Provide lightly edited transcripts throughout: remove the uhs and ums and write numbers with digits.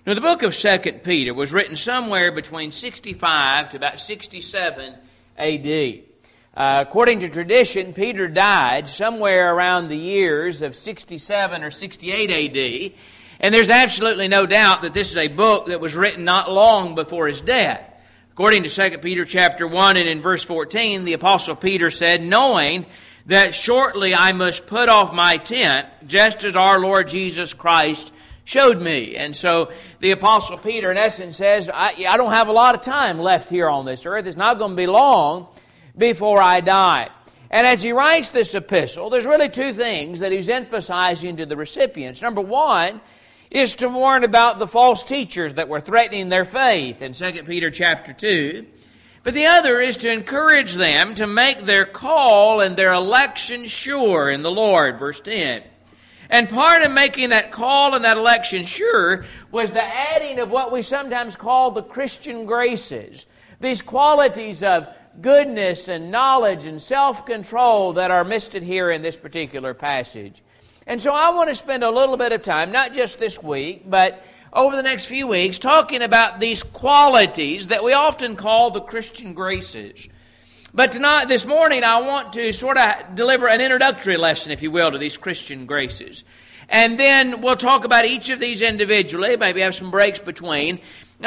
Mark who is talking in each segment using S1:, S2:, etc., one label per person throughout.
S1: Now, the book of 2 Peter was written somewhere between 65 to about 67 A.D. According to tradition, Peter died somewhere around the years of 67 or 68 A.D., and there's absolutely no doubt that this is a book that was written not long before his death. According to 2 Peter chapter 1 and in verse 14, the Apostle Peter said, "Knowing that shortly I must put off my tent, just as our Lord Jesus Christ showed me." And so the Apostle Peter in essence says, I don't have a lot of time left here on this earth. It's not going to be long before I die. And as he writes this epistle, there's really two things that he's emphasizing to the recipients. Number one is to warn about the false teachers that were threatening their faith in 2 Peter chapter 2. But the other is to encourage them to make their call and their election sure in the Lord, verse 10. And part of making that call and that election sure was the adding of what we sometimes call the Christian graces. These qualities of goodness and knowledge and self-control that are listed here in this particular passage. And so I want to spend a little bit of time, not just this week, but over the next few weeks, talking about these qualities that we often call the Christian graces. But this morning, I want to sort of deliver an introductory lesson, if you will, to these Christian graces. And then we'll talk about each of these individually, maybe have some breaks between,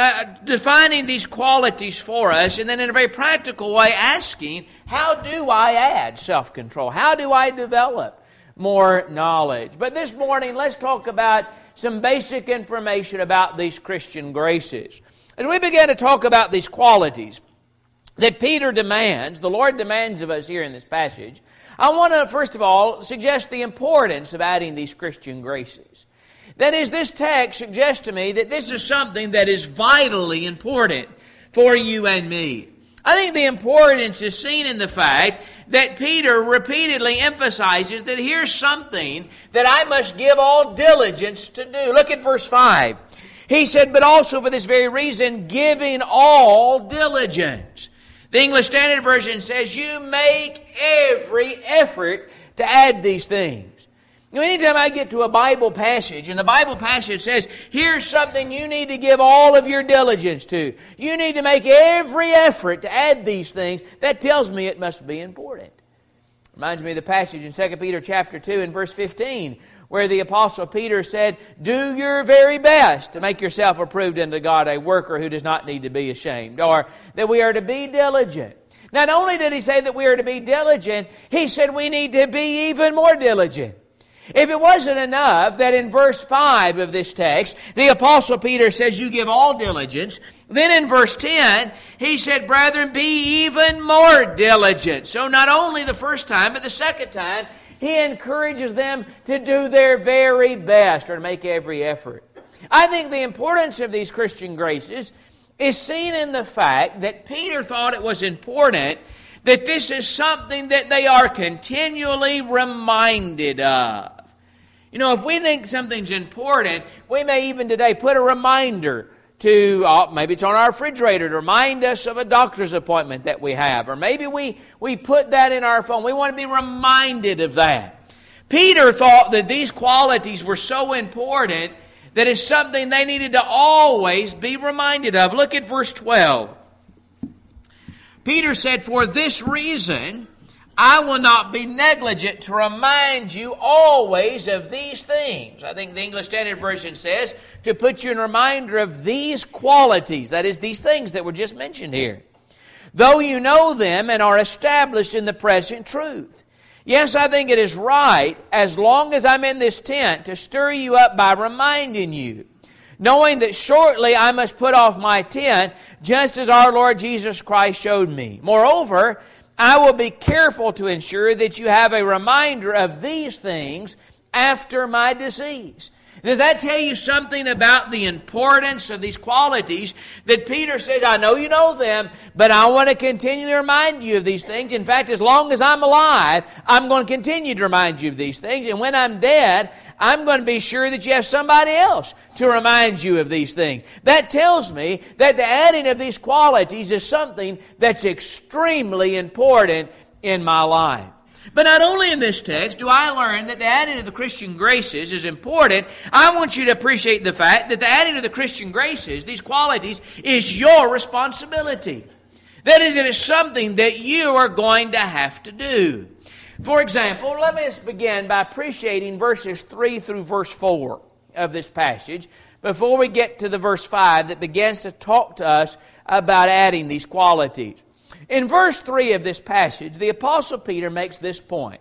S1: defining these qualities for us, and then in a very practical way asking, how do I add self-control? How do I develop more knowledge? But this morning, let's talk about some basic information about these Christian graces. As we begin to talk about these qualities that Peter demands, the Lord demands of us here in this passage, I want to, first of all, suggest the importance of adding these Christian graces. That is, this text suggests to me that this is something that is vitally important for you and me. I think the importance is seen in the fact that Peter repeatedly emphasizes that here's something that I must give all diligence to do. Look at verse 5. He said, "But also for this very reason, giving all diligence." The English Standard Version says, you make every effort to add these things. You know, anytime I get to a Bible passage, and the Bible passage says, here's something you need to give all of your diligence to. You need to make every effort to add these things. That tells me it must be important. Reminds me of the passage in 2 Peter chapter 2 and verse 15, where the Apostle Peter said, "Do your very best to make yourself approved unto God, a worker who does not need to be ashamed." Or that we are to be diligent. Not only did he say that we are to be diligent, he said we need to be even more diligent. If it wasn't enough that in verse 5 of this text, the Apostle Peter says you give all diligence, then in verse 10, he said, "Brethren, be even more diligent." So not only the first time, but the second time, he encourages them to do their very best or to make every effort. I think the importance of these Christian graces is seen in the fact that Peter thought it was important that this is something that they are continually reminded of. You know, if we think something's important, we may even today put a reminder to, maybe it's on our refrigerator to remind us of a doctor's appointment that we have. Or maybe we put that in our phone. We want to be reminded of that. Peter thought that these qualities were so important that it's something they needed to always be reminded of. Look at verse 12. Peter said, "For this reason, I will not be negligent to remind you always of these things." I think the English Standard Version says to put you in reminder of these qualities. That is, these things that were just mentioned here. "Though you know them and are established in the present truth." Yes, I think it is right, as long as I'm in this tent, to stir you up by reminding you, knowing that shortly I must put off my tent, just as our Lord Jesus Christ showed me. Moreover, I will be careful to ensure that you have a reminder of these things after my decease. Does that tell you something about the importance of these qualities that Peter says, I know you know them, but I want to continue to remind you of these things. In fact, as long as I'm alive, I'm going to continue to remind you of these things. And when I'm dead, I'm going to be sure that you have somebody else to remind you of these things. That tells me that the adding of these qualities is something that's extremely important in my life. But not only in this text do I learn that the adding of the Christian graces is important, I want you to appreciate the fact that the adding of the Christian graces, these qualities, is your responsibility. That is, it is something that you are going to have to do. For example, let me begin by appreciating verses 3 through verse 4 of this passage before we get to the verse 5 that begins to talk to us about adding these qualities. In verse 3 of this passage, the Apostle Peter makes this point.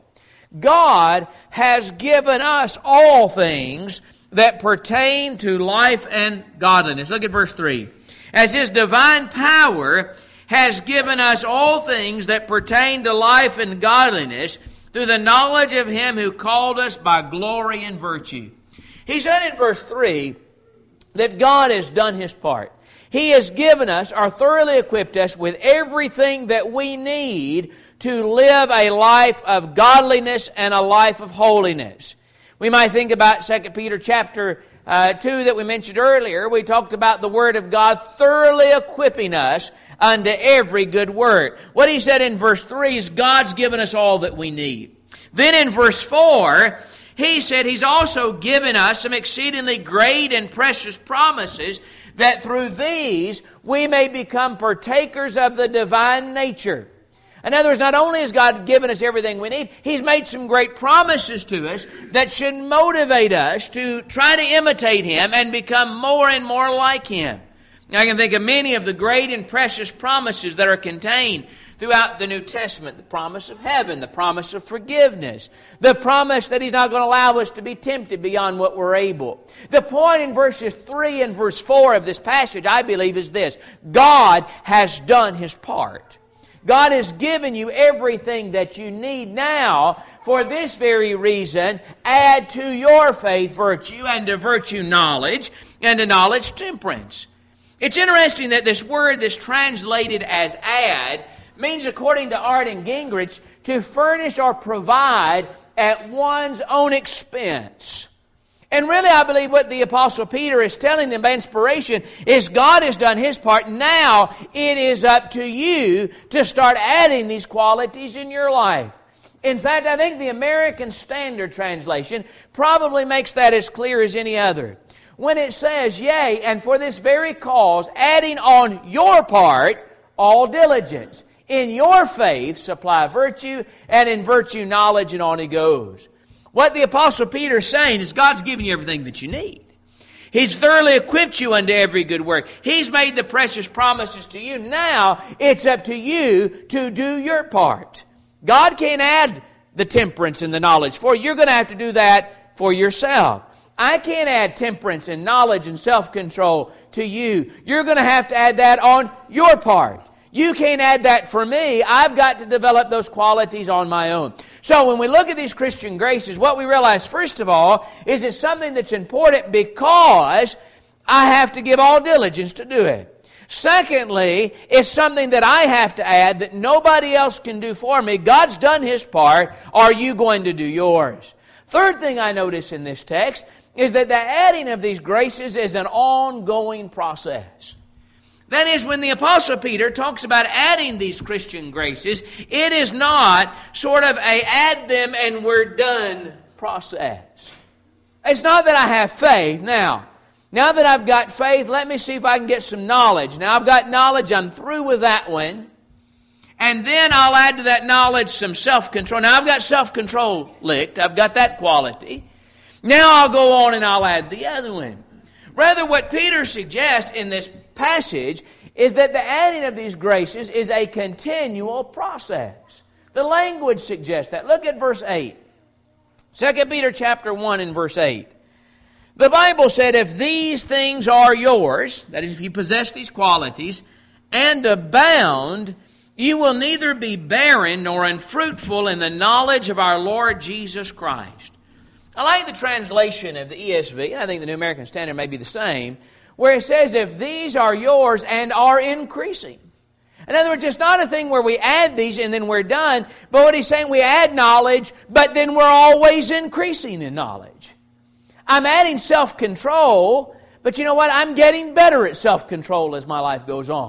S1: God has given us all things that pertain to life and godliness. Look at verse 3. As His divine power has given us all things that pertain to life and godliness through the knowledge of Him who called us by glory and virtue. He said in verse 3 that God has done His part. He has given us, or thoroughly equipped us with everything that we need to live a life of godliness and a life of holiness. We might think about 2 Peter chapter 2 that we mentioned earlier. We talked about the Word of God thoroughly equipping us unto every good work. What he said in verse 3 is God's given us all that we need. Then in verse 4, he said He's also given us some exceedingly great and precious promises that through these we may become partakers of the divine nature. In other words, not only has God given us everything we need, He's made some great promises to us that should motivate us to try to imitate Him and become more and more like Him. Now, I can think of many of the great and precious promises that are contained throughout the New Testament. The promise of heaven, the promise of forgiveness, the promise that He's not going to allow us to be tempted beyond what we're able. The point in verses 3 and verse 4 of this passage, I believe, is this. God has done His part. God has given you everything that you need now. For this very reason, add to your faith virtue, and to virtue knowledge, and to knowledge temperance. It's interesting that this word that's translated as add means, according to Arden Gingrich, to furnish or provide at one's own expense. And really, I believe what the Apostle Peter is telling them by inspiration is God has done His part. Now it is up to you to start adding these qualities in your life. In fact, I think the American Standard Translation probably makes that as clear as any other. When it says, yea, and for this very cause, adding on your part all diligence. In your faith supply virtue, and in virtue knowledge, and on he goes. What the Apostle Peter is saying is God's given you everything that you need. He's thoroughly equipped you unto every good work. He's made the precious promises to you. Now it's up to you to do your part. God can't add the temperance and the knowledge for you. You're going to have to do that for yourself. I can't add temperance and knowledge and self-control to you. You're going to have to add that on your part. You can't add that for me. I've got to develop those qualities on my own. So when we look at these Christian graces, what we realize, first of all, is it's something that's important because I have to give all diligence to do it. Secondly, it's something that I have to add that nobody else can do for me. God's done His part. Are you going to do yours? Third thing I notice in this text is that the adding of these graces is an ongoing process. That is, when the Apostle Peter talks about adding these Christian graces, it is not sort of a add them and we're done process. It's not that I have faith. Now that I've got faith, let me see if I can get some knowledge. Now I've got knowledge, I'm through with that one. And then I'll add to that knowledge some self-control. Now I've got self-control licked. I've got that quality. Now I'll go on and I'll add the other one. Rather, what Peter suggests in this passage is that the adding of these graces is a continual process. The language suggests that. Look at verse 8. 2 Peter chapter 1 and verse 8. The Bible said, if these things are yours, that is, if you possess these qualities, and abound, you will neither be barren nor unfruitful in the knowledge of our Lord Jesus Christ. I like the translation of the ESV, and I think the New American Standard may be the same, where it says, if these are yours and are increasing. In other words, it's not a thing where we add these and then we're done, but what he's saying, we add knowledge, but then we're always increasing in knowledge. I'm adding self-control, but you know what? I'm getting better at self-control as my life goes on.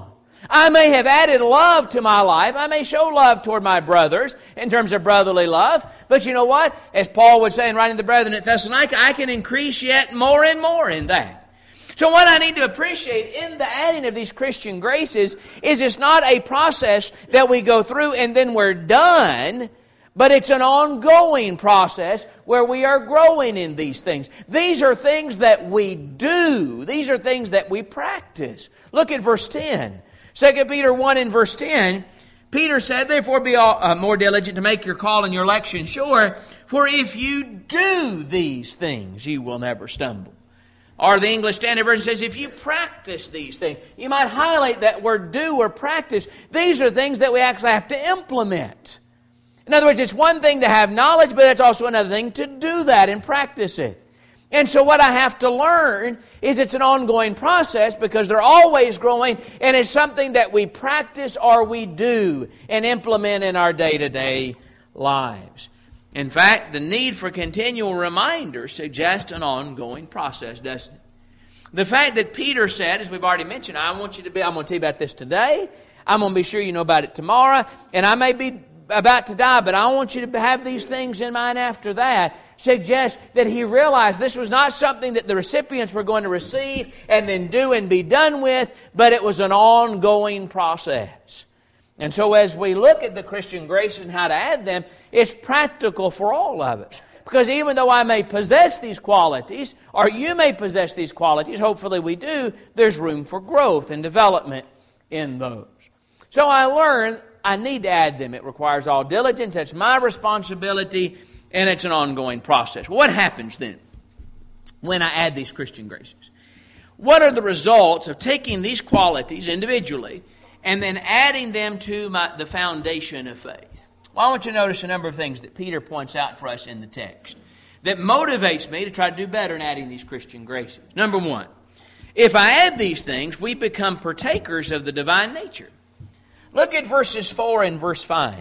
S1: I may have added love to my life. I may show love toward my brothers in terms of brotherly love. But you know what? As Paul would say in writing to the brethren at Thessalonica, I can increase yet more and more in that. So what I need to appreciate in the adding of these Christian graces is it's not a process that we go through and then we're done, but it's an ongoing process where we are growing in these things. These are things that we do. These are things that we practice. Look at verse 10. 2 Peter 1 in verse 10, Peter said, therefore be more diligent to make your call and your election sure, for if you do these things, you will never stumble. Or the English Standard Version says, if you practice these things. You might highlight that word do or practice. These are things that we actually have to implement. In other words, it's one thing to have knowledge, but it's also another thing to do that and practice it. And so what I have to learn is it's an ongoing process because they're always growing, and it's something that we practice or we do and implement in our day-to-day lives. In fact, the need for continual reminders suggests an ongoing process, doesn't it? The fact that Peter said, as we've already mentioned, I'm going to tell you about this today, I'm going to be sure you know about it tomorrow, and I may be about to die, but I want you to have these things in mind after that, suggests that he realized this was not something that the recipients were going to receive and then do and be done with, but it was an ongoing process. And so as we look at the Christian graces and how to add them, it's practical for all of us. Because even though I may possess these qualities, or you may possess these qualities, hopefully we do, there's room for growth and development in those. So I learned I need to add them. It requires all diligence. That's my responsibility, and it's an ongoing process. What happens then when I add these Christian graces? What are the results of taking these qualities individually and then adding them to the foundation of faith? Well, I want you to notice a number of things that Peter points out for us in the text that motivates me to try to do better in adding these Christian graces. Number one, if I add these things, we become partakers of the divine nature. Look at verses 4 and verse 5.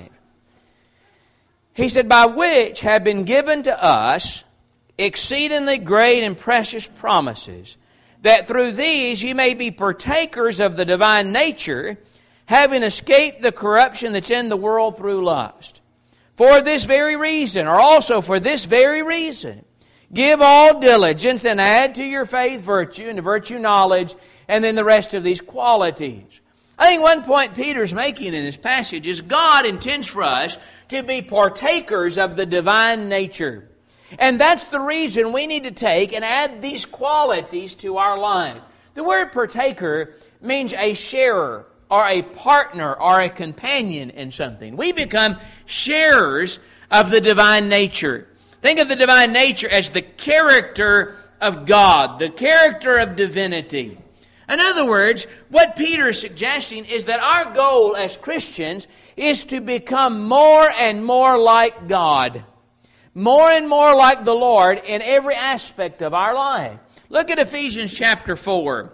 S1: He said, by which have been given to us exceedingly great and precious promises, that through these ye may be partakers of the divine nature, having escaped the corruption that's in the world through lust. For this very reason, or also for this very reason, give all diligence and add to your faith virtue, and to virtue knowledge, and then the rest of these qualities. I think one point Peter's making in this passage is God intends for us to be partakers of the divine nature. And that's the reason we need to take and add these qualities to our life. The word partaker means a sharer, or a partner, or a companion in something. We become sharers of the divine nature. Think of the divine nature as the character of God, the character of divinity. In other words, what Peter is suggesting is that our goal as Christians is to become more and more like God. More and more like the Lord in every aspect of our life. Look at Ephesians chapter 4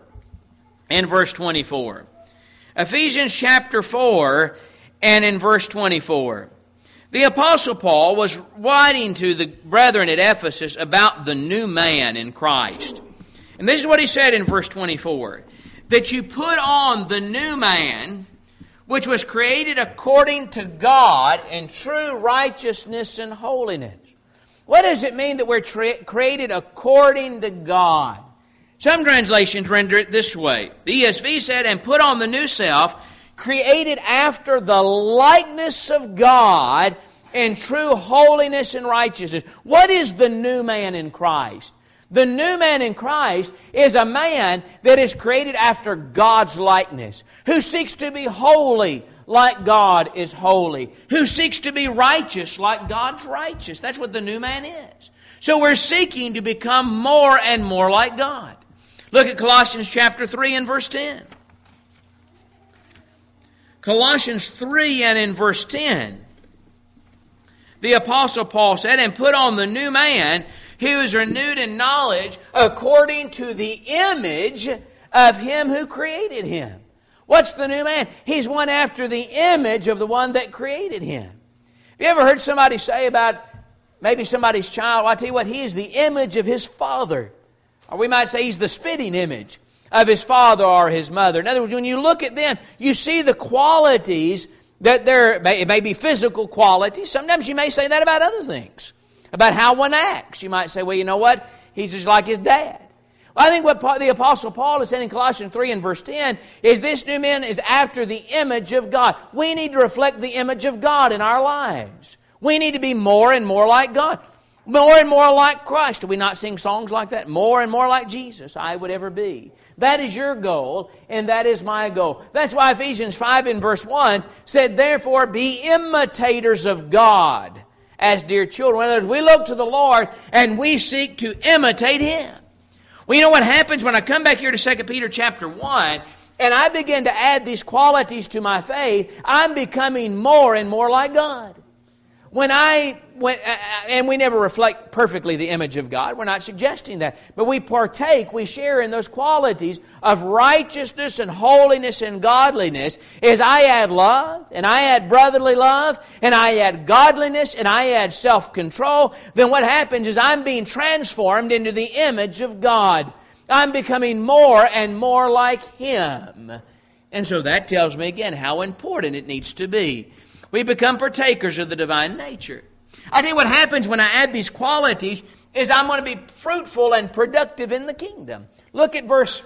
S1: and verse 24. Ephesians chapter 4 and in verse 24. The Apostle Paul was writing to the brethren at Ephesus about the new man in Christ. And this is what he said in verse 24. That you put on the new man, which was created according to God in true righteousness and holiness. What does it mean that we're created according to God? Some translations render it this way. The ESV said, and put on the new self, created after the likeness of God in true holiness and righteousness. What is the new man in Christ? The new man in Christ is a man that is created after God's likeness, who seeks to be holy like God is holy, who seeks to be righteous like God's righteous. That's what the new man is. So we're seeking to become more and more like God. Look at Colossians chapter 3 and verse 10. Colossians 3 and in verse 10. The Apostle Paul said, and put on the new man, who is renewed in knowledge according to the image of Him who created him. What's the new man? He's one after the image of the one that created him. Have you ever heard somebody say about maybe somebody's child, well, I tell you what, he is the image of his father. Or we might say he's the spitting image of his father or his mother. In other words, when you look at them, you see the qualities that it may be physical qualities. Sometimes you may say that about other things, about how one acts. You might say, well, you know what? He's just like his dad. Well, I think what the Apostle Paul is saying in Colossians 3 and verse 10 is this new man is after the image of God. We need to reflect the image of God in our lives. We need to be more and more like God. More and more like Christ. Do we not sing songs like that? More and more like Jesus I would ever be. That is your goal, and that is my goal. That's why Ephesians 5 in verse 1 said, therefore be imitators of God as dear children. In other words, we look to the Lord and we seek to imitate Him. Well, you know what happens when I come back here to 2 Peter chapter 1 and I begin to add these qualities to my faith, I'm becoming more and more like God. And we never reflect perfectly the image of God. We're not suggesting that. But we partake, we share in those qualities of righteousness and holiness and godliness as I add love, and I add brotherly love, and I add godliness, and I add self-control. Then what happens is I'm being transformed into the image of God. I'm becoming more and more like Him. And so that tells me again how important it needs to be. We become partakers of the divine nature. I tell you what happens when I add these qualities is I'm going to be fruitful and productive in the kingdom. Look at verse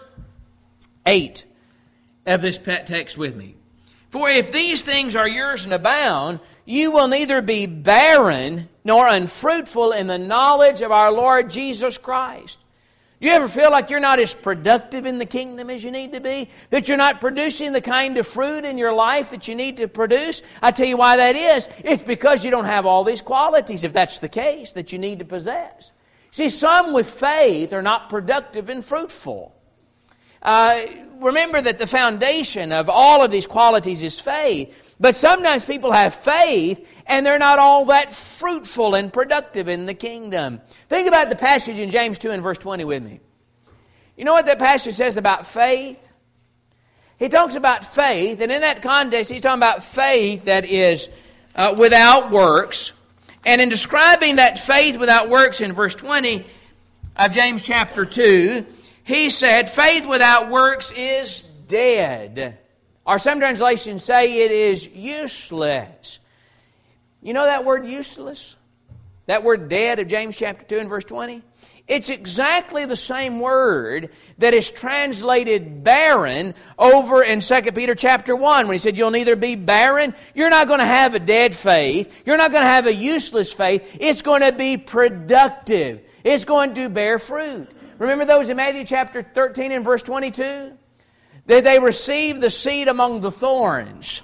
S1: 8 of this text with me. For if these things are yours and abound, you will neither be barren nor unfruitful in the knowledge of our Lord Jesus Christ. You ever feel like you're not as productive in the kingdom as you need to be? That you're not producing the kind of fruit in your life that you need to produce? I tell you why that is. It's because you don't have all these qualities, if that's the case, that you need to possess. See, some with faith are not productive and fruitful. Remember that the foundation of all of these qualities is faith. But sometimes people have faith and they're not all that fruitful and productive in the kingdom. Think about the passage in James 2 and verse 20 with me. You know what that passage says about faith? He talks about faith, and in that context he's talking about faith that is without works. And in describing that faith without works in verse 20 of James chapter 2, he said, faith without works is dead. Or some translations say it is useless. You know that word useless? That word dead of James chapter 2 and verse 20? It's exactly the same word that is translated barren over in 2 Peter chapter 1 when he said you'll neither be barren, you're not going to have a dead faith, you're not going to have a useless faith, it's going to be productive. It's going to bear fruit. Remember those in Matthew chapter 13 and verse 22? That they received the seed among the thorns.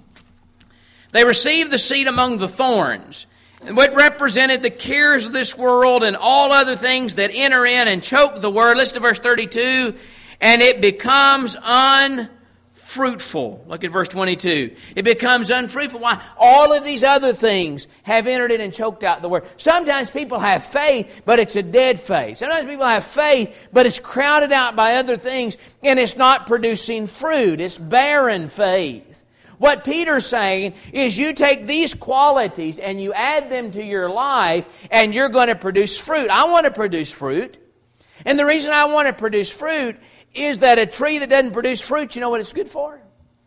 S1: They received the seed among the thorns. And what represented the cares of this world and all other things that enter in and choke the word. Listen to verse 32. And it becomes unfruitful. Look at verse 22. It becomes unfruitful. Why? All of these other things have entered in and choked out the word. Sometimes people have faith, but it's a dead faith. Sometimes people have faith, but it's crowded out by other things, and it's not producing fruit. It's barren faith. What Peter's saying is you take these qualities and you add them to your life, and you're going to produce fruit. I want to produce fruit. And the reason I want to produce fruit is that a tree that doesn't produce fruit, you know what it's good for?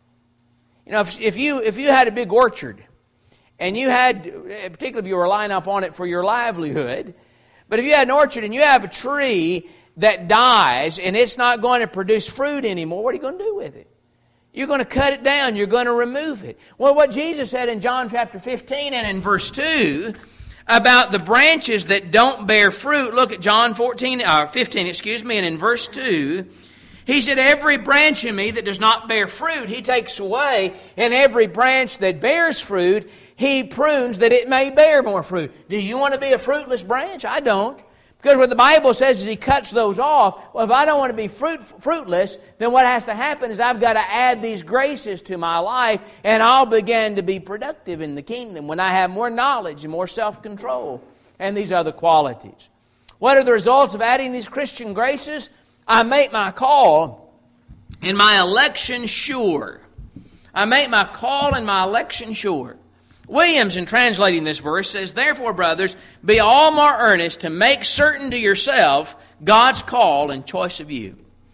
S1: You know, if you had a big orchard, and you had, particularly if you were relying upon it for your livelihood, but if you had an orchard and you have a tree that dies and it's not going to produce fruit anymore, what are you going to do with it? You're going to cut it down. You're going to remove it. Well, what Jesus said in John chapter 15 and in verse 2 about the branches that don't bear fruit, look at John 15, and in verse 2, he said, every branch in me that does not bear fruit, He takes away, and every branch that bears fruit, He prunes that it may bear more fruit. Do you want to be a fruitless branch? I don't. Because what the Bible says is He cuts those off. Well, if I don't want to be fruitless, then what has to happen is I've got to add these graces to my life, and I'll begin to be productive in the kingdom when I have more knowledge and more self-control and these other qualities. What are the results of adding these Christian graces? I make my call and my election sure. I make my call and my election sure. Williams, in translating this verse, says, therefore, brothers, be all more earnest to make certain to yourself God's call and choice of you.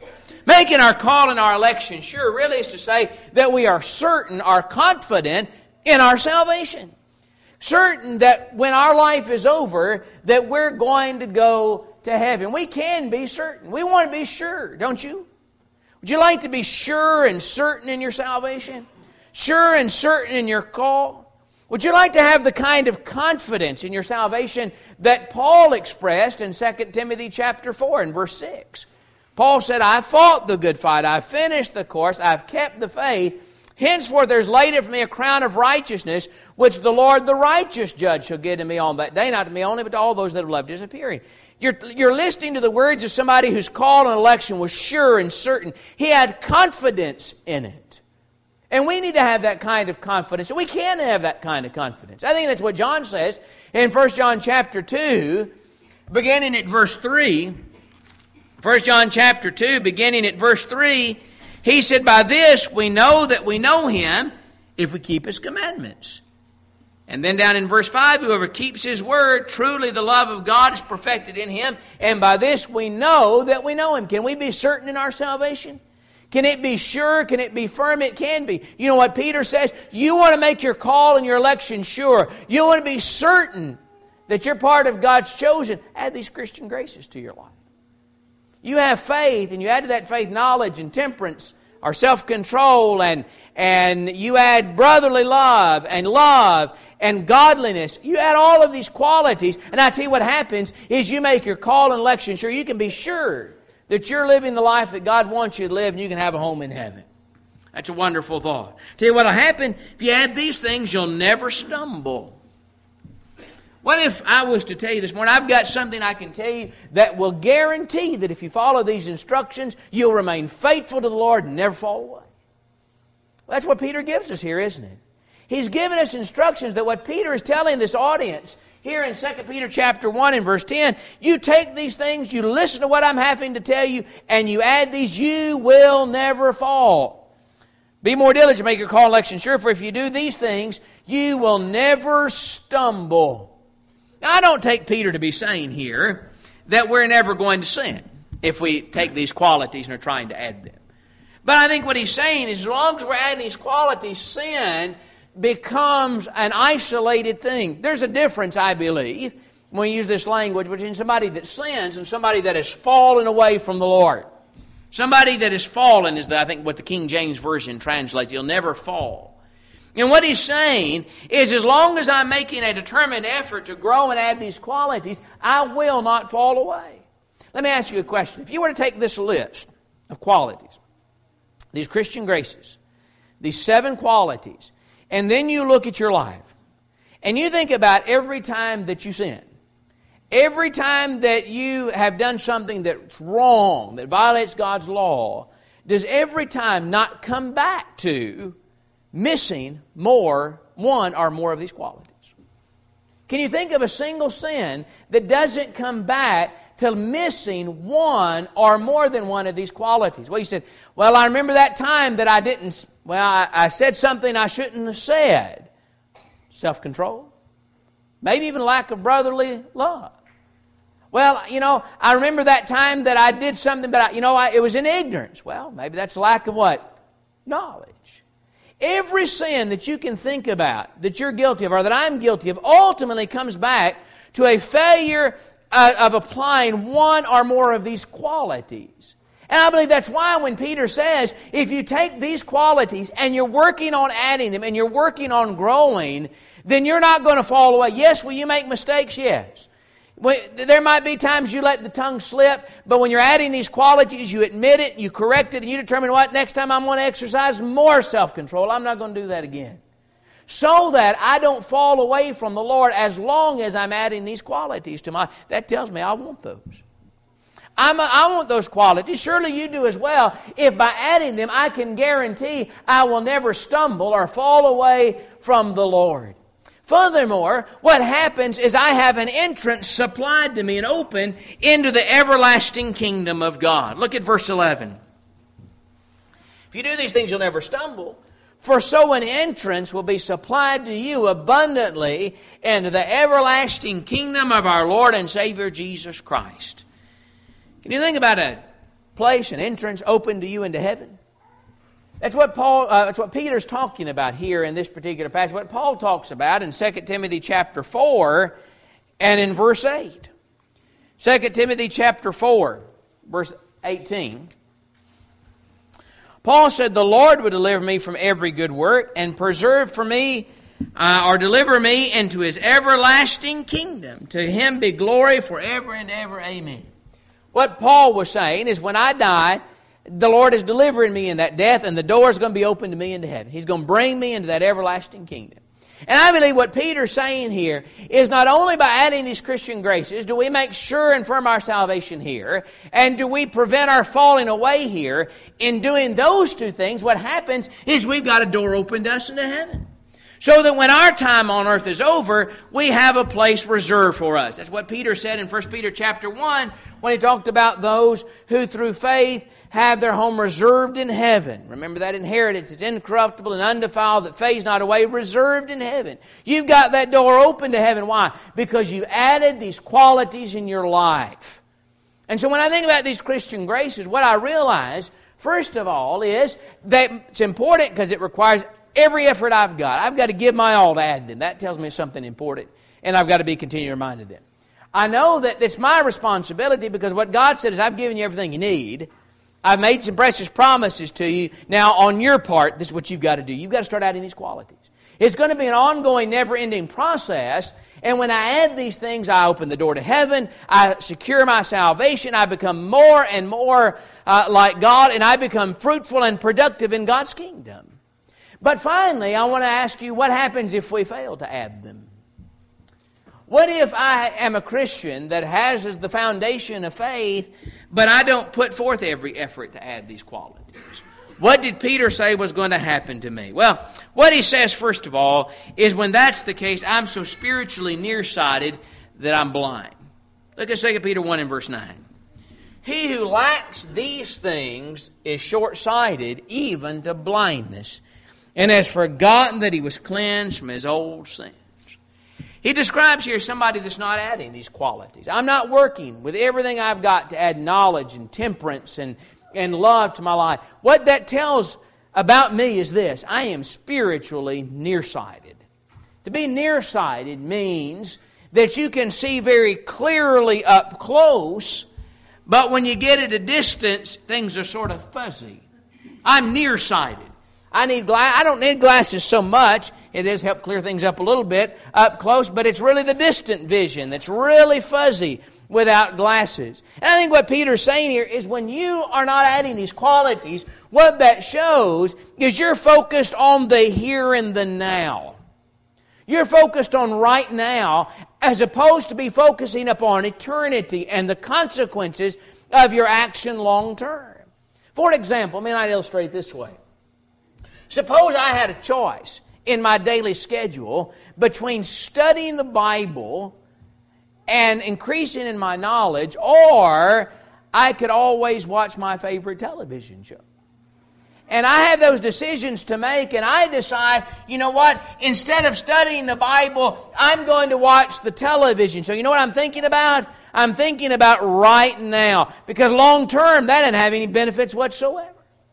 S1: Making our call and our election sure really is to say that we are certain, are confident in our salvation. Certain that when our life is over, that we're going to go to heaven. We can be certain. We want to be sure, don't you? Would you like to be sure and certain in your salvation? Sure and certain in your call? Would you like to have the kind of confidence in your salvation that Paul expressed in 2 Timothy chapter 4 and verse 6? Paul said, I fought the good fight, I finished the course, I've kept the faith. Henceforth there's laid up for me a crown of righteousness, which the Lord the righteous judge shall give to me on that day, not to me only, but to all those that have loved his appearing. You're listening to the words of somebody whose call and election was sure and certain. He had confidence in it. And we need to have that kind of confidence. We can have that kind of confidence. I think that's what John says in 1 John chapter 2, beginning at verse 3. 1 John chapter 2, beginning at verse 3, he said, by this we know that we know him if we keep his commandments. And then down in verse 5, whoever keeps his word, truly the love of God is perfected in him. And by this we know that we know him. Can we be certain in our salvation? Can it be sure? Can it be firm? It can be. You know what Peter says? You want to make your call and your election sure. You want to be certain that you're part of God's chosen. Add these Christian graces to your life. You have faith, and you add to that faith knowledge and temperance, or self-control, and you add brotherly love and godliness. You add all of these qualities, and I tell you what happens is you make your call and election sure. You can be sure that you're living the life that God wants you to live, and you can have a home in heaven. That's a wonderful thought. Tell you what will happen, if you add these things, you'll never stumble. What if I was to tell you this morning, I've got something I can tell you that will guarantee that if you follow these instructions, you'll remain faithful to the Lord and never fall away. Well, that's what Peter gives us here, isn't it? He's given us instructions that what Peter is telling this audience here in 2 Peter chapter 1 and verse 10, you take these things, you listen to what I'm having to tell you, and you add these, you will never fall. Be more diligent, make your call and election sure, for if you do these things, you will never stumble. Now, I don't take Peter to be saying here that we're never going to sin if we take these qualities and are trying to add them. But I think what he's saying is as long as we're adding these qualities, sin becomes an isolated thing. There's a difference, I believe, when we use this language between somebody that sins and somebody that has fallen away from the Lord. Somebody that has fallen is, I think, what the King James Version translates. You'll never fall. And what he's saying is as long as I'm making a determined effort to grow and add these qualities, I will not fall away. Let me ask you a question. If you were to take this list of qualities, these Christian graces, these 7 qualities, and then you look at your life, and you think about every time that you sin, every time that you have done something that's wrong, that violates God's law, does every time not come back to missing one or more of these qualities? Can you think of a single sin that doesn't come back to missing one or more than one of these qualities? Well, you said, well, I remember that time that I said something I shouldn't have said. Self-control. Maybe even lack of brotherly love. Well, I remember that time that I did something, but it was in ignorance. Well, maybe that's lack of what? Knowledge. Every sin that you can think about that you're guilty of or that I'm guilty of ultimately comes back to a failure of applying one or more of these qualities. And I believe that's why when Peter says, if you take these qualities and you're working on adding them and you're working on growing, then you're not going to fall away. Yes, will you make mistakes? Yes. There might be times you let the tongue slip, but when you're adding these qualities, you admit it, you correct it, and you determine what, next time I'm going to exercise more self-control. I'm not going to do that again. So that I don't fall away from the Lord as long as I'm adding these qualities to my... That tells me I want those. I want those qualities. Surely you do as well. If by adding them I can guarantee I will never stumble or fall away from the Lord. Furthermore, what happens is I have an entrance supplied to me and open into the everlasting kingdom of God. Look at verse 11. If you do these things, you'll never stumble. For so an entrance will be supplied to you abundantly into the everlasting kingdom of our Lord and Savior Jesus Christ. Can you think about place, an entrance open to you into heaven? That's what Peter's talking about here in this particular passage. What Paul talks about in 2 Timothy chapter 4 and in verse 8. 2 Timothy chapter 4, verse 18. Paul said, "The Lord will deliver me from every good work and preserve for me, or deliver me into His everlasting kingdom. To Him be glory forever and ever. Amen." What Paul was saying is, when I die, the Lord is delivering me in that death, and the door is going to be open to me into heaven. He's going to bring me into that everlasting kingdom. And I believe what Peter's saying here is, not only by adding these Christian graces do we make sure and firm our salvation here, and do we prevent our falling away here. In doing those two things, what happens is we've got a door open to us into heaven. So that when our time on earth is over, we have a place reserved for us. That's what Peter said in 1 Peter chapter 1 when he talked about those who through faith have their home reserved in heaven. Remember that inheritance. It's incorruptible and undefiled, that fades not away, reserved in heaven. You've got that door open to heaven. Why? Because you've added these qualities in your life. And so when I think about these Christian graces, what I realize, first of all, is that it's important because it requires every effort I've got. I've got to give my all to add them. That tells me something important, and I've got to be continually reminded of them. I know that it's my responsibility because what God said is, I've given you everything you need. I've made some precious promises to you. Now, on your part, this is what you've got to do. You've got to start adding these qualities. It's going to be an ongoing, never-ending process. And when I add these things, I open the door to heaven. I secure my salvation. I become more and more like God. And I become fruitful and productive in God's kingdom. But finally, I want to ask you, what happens if we fail to add them? What if I am a Christian that has as the foundation of faith, but I don't put forth every effort to add these qualities? What did Peter say was going to happen to me? Well, what he says, first of all, is when that's the case, I'm so spiritually nearsighted that I'm blind. Look at 2 Peter 1 and verse 9. He who lacks these things is short-sighted, even to blindness, and has forgotten that he was cleansed from his old sins. He describes here somebody that's not adding these qualities. I'm not working with everything I've got to add knowledge and temperance and love to my life. What that tells about me is this: I am spiritually nearsighted. To be nearsighted means that you can see very clearly up close, but when you get at a distance, things are sort of fuzzy. I'm nearsighted. I don't need glasses so much. It does help clear things up a little bit up close, but it's really the distant vision that's really fuzzy without glasses. And I think what Peter's saying here is, when you are not adding these qualities, what that shows is you're focused on the here and the now. You're focused on right now, as opposed to be focusing upon eternity and the consequences of your action long term. For example, may I illustrate this way? Suppose I had a choice in my daily schedule between studying the Bible and increasing in my knowledge, or I could always watch my favorite television show. And I have those decisions to make, and I decide, you know what, instead of studying the Bible, I'm going to watch the television show. You know what I'm thinking about? I'm thinking about right now, because long term, that doesn't have any benefits whatsoever.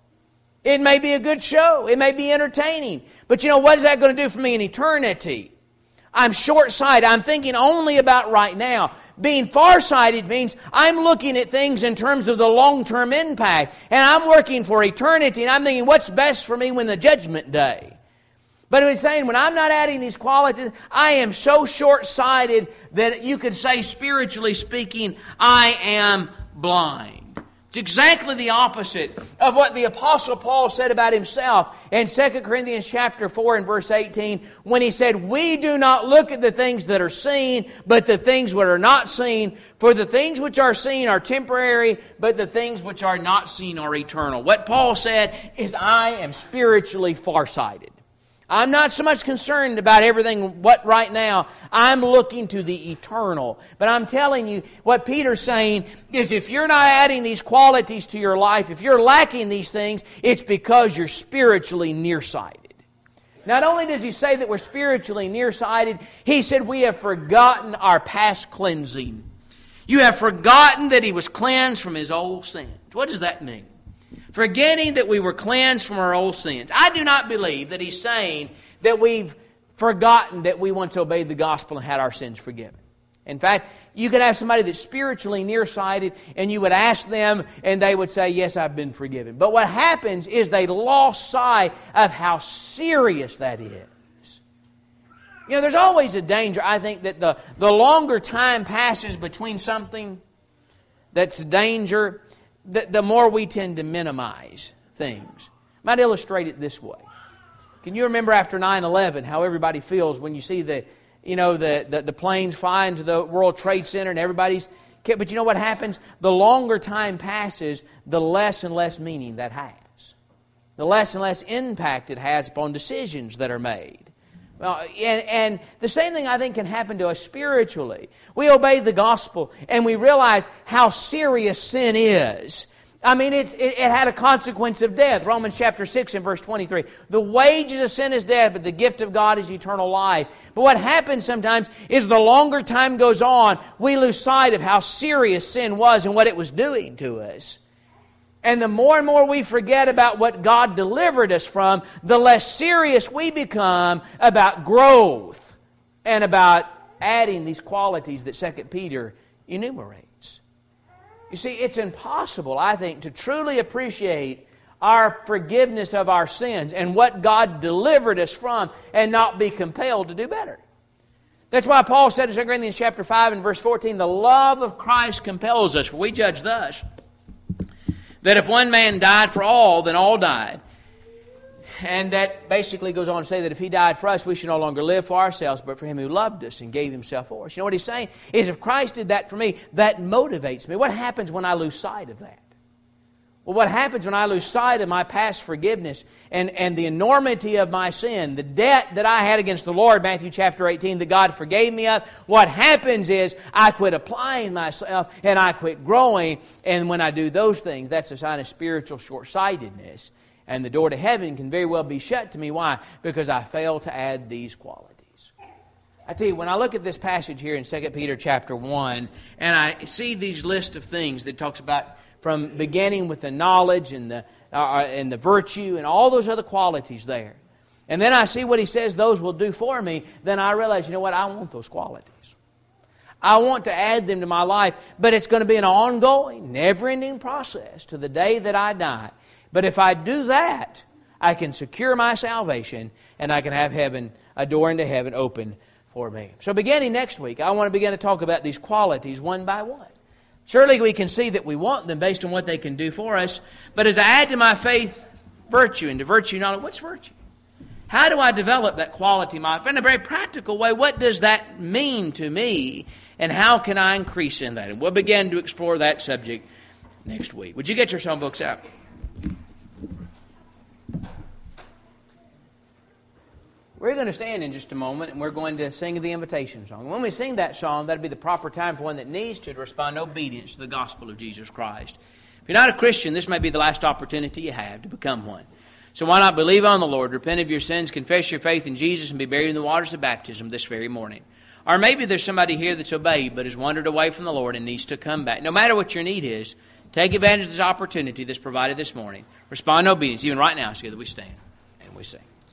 S1: It may be a good show. It may be entertaining. But you know, what is that going to do for me in eternity? I'm short-sighted. I'm thinking only about right now. Being far-sighted means I'm looking at things in terms of the long-term impact. And I'm working for eternity. And I'm thinking, what's best for me when the judgment day? But he's saying, when I'm not adding these qualities, I am so short-sighted that you could say, spiritually speaking, I am blind. It's exactly the opposite of what the Apostle Paul said about himself in 2 Corinthians chapter 4 and verse 18, when he said, we do not look at the things that are seen, but the things that are not seen. For the things which are seen are temporary, but the things which are not seen are eternal. What Paul said is, I am spiritually farsighted. I'm not so much concerned about everything right now. I'm looking to the eternal. But I'm telling you, what Peter's saying is, if you're not adding these qualities to your life, if you're lacking these things, it's because you're spiritually nearsighted. Not only does he say that we're spiritually nearsighted, he said we have forgotten our past cleansing. You have forgotten that he was cleansed from his old sins. What does that mean? Forgetting that we were cleansed from our old sins. I do not believe that he's saying that we've forgotten that we once obeyed the gospel and had our sins forgiven. In fact, you could have somebody that's spiritually nearsighted and you would ask them and they would say, yes, I've been forgiven. But what happens is they lost sight of how serious that is. You know, there's always a danger, I think, that the longer time passes between something that's a danger, the more we tend to minimize things. I might illustrate it this way. Can you remember after 9/11 how everybody feels when you see the planes fly into the World Trade Center and everybody's... But you know what happens? The longer time passes, the less and less meaning that has. The less and less impact it has upon decisions that are made. Well, and the same thing I think can happen to us spiritually. We obey the gospel and we realize how serious sin is. I mean, it had a consequence of death. Romans chapter 6 and verse 23. The wages of sin is death, but the gift of God is eternal life. But what happens sometimes is the longer time goes on, we lose sight of how serious sin was and what it was doing to us. And the more and more we forget about what God delivered us from, the less serious we become about growth and about adding these qualities that 2 Peter enumerates. You see, it's impossible, I think, to truly appreciate our forgiveness of our sins and what God delivered us from and not be compelled to do better. That's why Paul said in 2 Corinthians chapter 5 and verse 14, the love of Christ compels us, for we judge thus, that if one man died for all, then all died. And that basically goes on to say that if He died for us, we should no longer live for ourselves, but for Him who loved us and gave Himself for us. You know what he's saying? Is if Christ did that for me, that motivates me. What happens when I lose sight of that? Well, what happens when I lose sight of my past forgiveness and the enormity of my sin, the debt that I had against the Lord, Matthew chapter 18, that God forgave me of, what happens is I quit applying myself and I quit growing. And when I do those things, that's a sign of spiritual short-sightedness. And the door to heaven can very well be shut to me. Why? Because I fail to add these qualities. I tell you, when I look at this passage here in 2 Peter chapter 1, and I see these list of things that talks about from beginning with the knowledge and the virtue and all those other qualities there. And then I see what he says those will do for me. Then I realize, you know what? I want those qualities. I want to add them to my life. But it's going to be an ongoing, never-ending process to the day that I die. But if I do that, I can secure my salvation and I can have heaven, a door into heaven open for me. So beginning next week, I want to begin to talk about these qualities one by one. Surely we can see that we want them based on what they can do for us. But as I add to my faith virtue and to virtue knowledge, what's virtue? How do I develop that quality in my life? In a very practical way, what does that mean to me? And how can I increase in that? And we'll begin to explore that subject next week. Would you get your songbooks out? We're going to stand in just a moment and we're going to sing the invitation song. When we sing that song, that'll be the proper time for one that needs to respond in obedience to the gospel of Jesus Christ. If you're not a Christian, this may be the last opportunity you have to become one. So why not believe on the Lord, repent of your sins, confess your faith in Jesus, and be buried in the waters of baptism this very morning. Or maybe there's somebody here that's obeyed but has wandered away from the Lord and needs to come back. No matter what your need is, take advantage of this opportunity that's provided this morning. Respond in obedience, even right now, so that we stand and we sing.